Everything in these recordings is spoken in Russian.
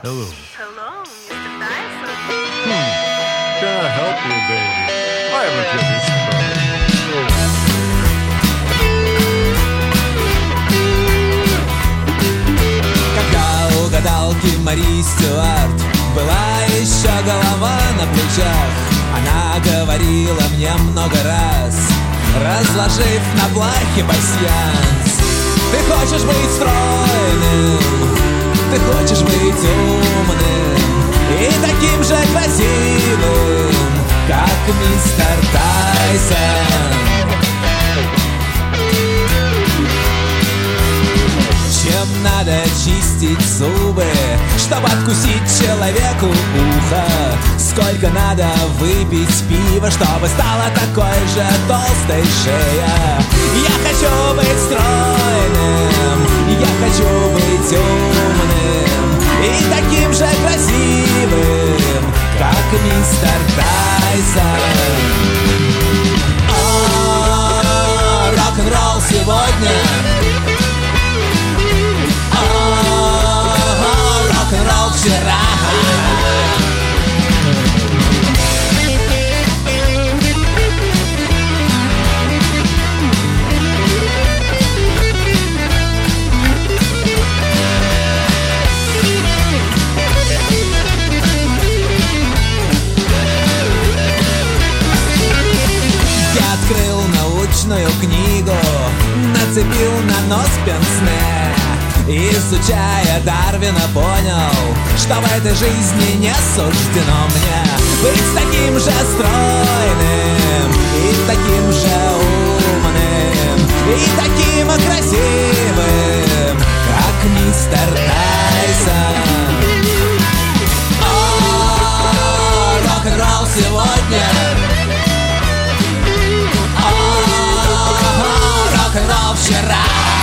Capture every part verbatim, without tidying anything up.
Hello. Hello, mister Tyson. Hmm. Can I help you, baby? I have a kidney stone. Когда у гадалки Мари Стюарт была еще голова на плечах, она говорила мне много раз, разложив на плахе пасьянс: ты хочешь быть стройным, ты хочешь быть умным и таким же красивым, как мистер Тайсон. Чем надо чистить зубы, чтобы откусить человеку ухо? Сколько надо выпить пива, чтобы стала такой же толстой шея? Я хочу быть стройным, я хочу быть умным и таким же красивым, как мистер Тайсон. О, рок-н-ролл сегодня, рок-н-ролл вчера. Я открыл научную книгу, нацепил на нос пенсне, изучая Дарвина, понял, что в этой жизни не суждено мне быть таким же стройным и таким же умным и таким красивым, как мистер Тайсон. О, рок-н-ролл сегодня, о, рок-н-ролл вчера.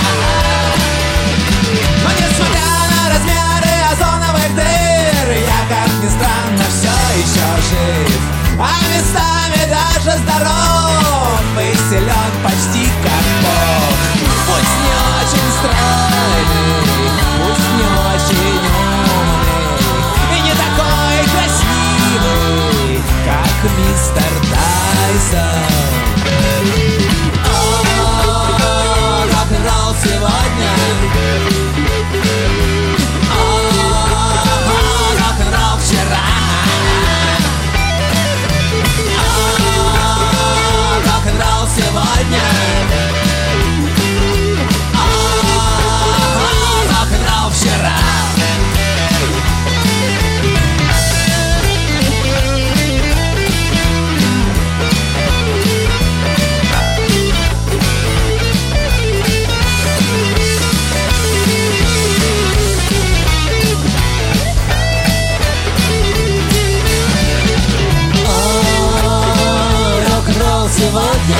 Но несмотря на размеры озоновых дыр, я, как ни странно, все еще жив, а местами даже здоров и силен почти как Бог. Пусть не очень стройный, пусть не очень умный и не такой красивый, как мистер Тайсон. О, рок-н-ролл сегодня, рок-н-ролл вчера, рок-н-ролл сегодня, рок-н-ролл вчера. Сегодня